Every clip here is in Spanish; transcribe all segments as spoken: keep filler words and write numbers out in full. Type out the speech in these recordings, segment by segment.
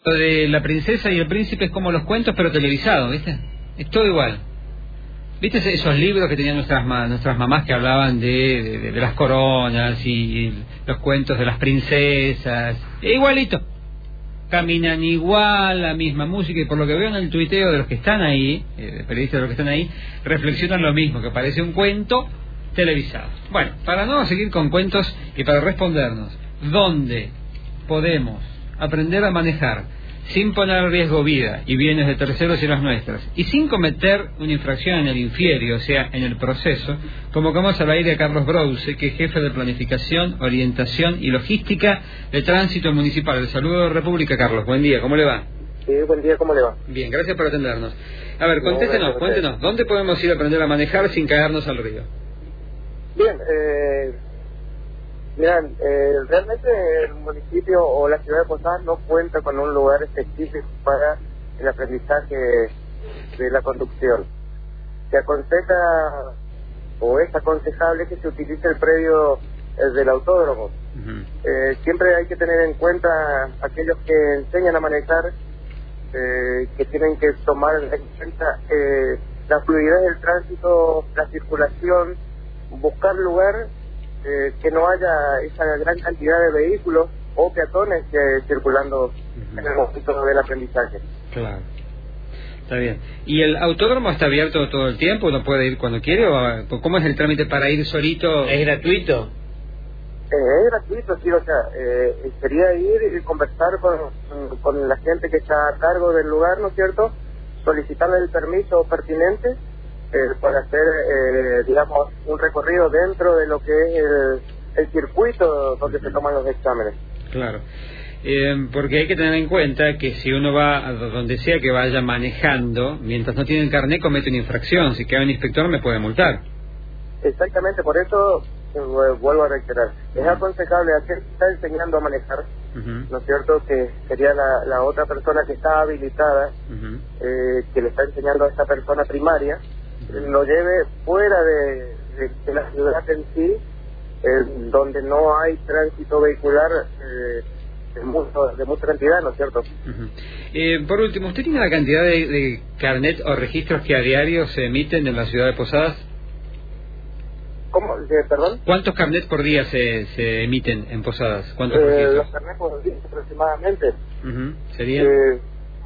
Lo de la princesa y el príncipe es como los cuentos, pero televisados, ¿viste? Es todo igual. ¿Viste esos libros que tenían nuestras ma nuestras mamás que hablaban de, de, de las coronas y los cuentos de las princesas? Es igualito. Caminan igual, la misma música, y por lo que veo en el tuiteo de los que están ahí, eh, periodistas de los que están ahí, reflexionan lo mismo, que parece un cuento televisado. Bueno, para no seguir con cuentos y para respondernos, ¿dónde podemos aprender a manejar sin poner en riesgo vida y bienes de terceros y las nuestras, y sin cometer una infracción en el infierio, o sea, en el proceso? Convocamos al aire a Carlos Brause, que es jefe de Planificación, Orientación y Logística de Tránsito Municipal. El saludo de República, Carlos. Buen día, ¿cómo le va? Sí, buen día, ¿cómo le va? Bien, gracias por atendernos. A ver, contéstenos, no, cuéntenos, ¿dónde podemos ir a aprender a manejar sin caernos al río? Bien, eh... Miran, eh, realmente el municipio o la ciudad de Posadas no cuenta con un lugar específico para el aprendizaje de la conducción. Se aconseja o es aconsejable que se utilice el predio eh, del autódromo. Uh-huh. eh, siempre hay que tener en cuenta aquellos que enseñan a manejar, eh, que tienen que tomar en cuenta eh, la fluidez del tránsito, la circulación, buscar lugar Eh, que no haya esa gran cantidad de vehículos o peatones eh, circulando uh-huh. en el momento del aprendizaje. Claro, está bien. ¿Y el autódromo está abierto todo el tiempo? ¿Uno puede ir cuando quiere? ¿O cómo es el trámite para ir solito? ¿Es gratuito? Eh, es gratuito, sí, o sea, eh, sería ir y conversar con, con la gente que está a cargo del lugar, ¿no es cierto? Solicitarle el permiso pertinente Eh, para hacer, eh, digamos, un recorrido dentro de lo que es el, el circuito donde se toman los exámenes. Claro, eh, porque hay que tener en cuenta que si uno va a donde sea que vaya manejando, mientras no tiene el carnet comete una infracción. Si queda un inspector me puede multar. Exactamente, por eso eh, vuelvo a reiterar, es aconsejable a quien está enseñando a manejar, uh-huh. ¿no es cierto?, que sería la, la otra persona que está habilitada, uh-huh. eh, que le está enseñando a esta persona primaria, lo lleve fuera de, de, de la ciudad en sí, eh, donde no hay tránsito vehicular eh, de, mucho, de mucha cantidad, ¿no es cierto? Uh-huh. eh, por último, ¿usted tiene la cantidad de, de carnet o registros que a diario se emiten en la ciudad de Posadas? ¿Cómo? ¿De, perdón? ¿Cuántos carnets por día se, se emiten en Posadas? ¿Cuántos eh, registros? Los carnets por día aproximadamente. Uh-huh. ¿Serían? Eh,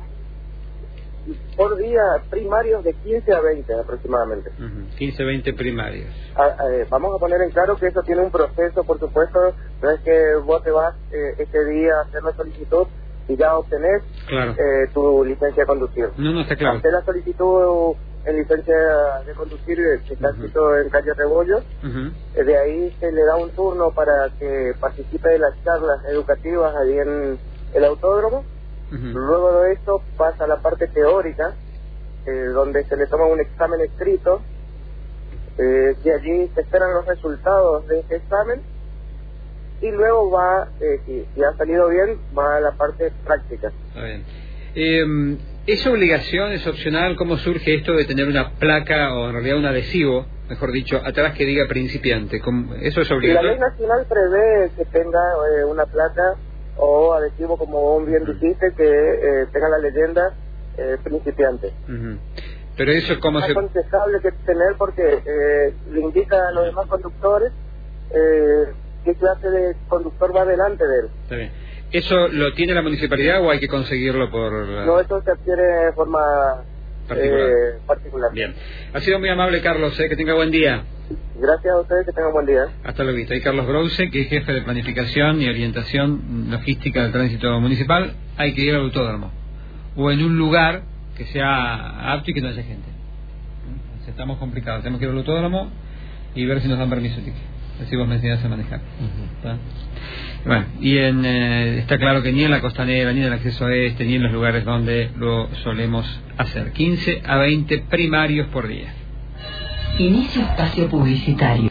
por día primarios de quince a veinte aproximadamente. Uh-huh. quince a veinte primarios. A, a, vamos a poner en claro que eso tiene un proceso, por supuesto. No es que vos te vas eh, ese día a hacer la solicitud y ya obtenés claro. eh, tu licencia de conducir. No, no está claro. Hacer la solicitud en licencia de conducir que está escrito uh-huh. en calle Rebollo. Uh-huh. De ahí se le da un turno para que participe de las charlas educativas ahí en el autódromo. Uh-huh. Luego de esto pasa a la parte teórica, eh, donde se le toma un examen escrito, eh, y allí se esperan los resultados de este examen, y luego va, eh, si, si ha salido bien, va a la parte práctica. Está bien. Eh, ¿Es obligación, es opcional? ¿Cómo surge esto de tener una placa, o en realidad un adhesivo, mejor dicho, atrás que diga principiante? ¿Eso es obligatorio? La ley nacional prevé que tenga eh, una placa o adhesivo, como bien uh-huh. dijiste, que eh, tenga la leyenda eh, principiante. Uh-huh. Pero eso es como es se... aconsejable que tener, porque eh, le indica a los demás conductores eh, qué clase de conductor va delante de él. Está bien. ¿Eso lo tiene la municipalidad o hay que conseguirlo por...? No, eso se adquiere de forma particular. Eh, particular. Bien. Ha sido muy amable, Carlos, ¿eh? Que tenga buen día. Gracias a ustedes, que tengan buen día. Hasta luego. Hay Carlos Brause, que es jefe de Planificación y Orientación Logística del Tránsito Municipal. Hay que ir al autódromo o en un lugar que sea apto y que no haya gente. Estamos complicados. Tenemos que ir al autódromo y ver si nos dan permiso. Así vos me enseñás a manejar. Uh-huh. Bueno, y en, eh, está claro que ni en la costanera, ni en el acceso este, ni en los lugares donde lo solemos hacer. quince a veinte primarios por día. Inicio espacio publicitario.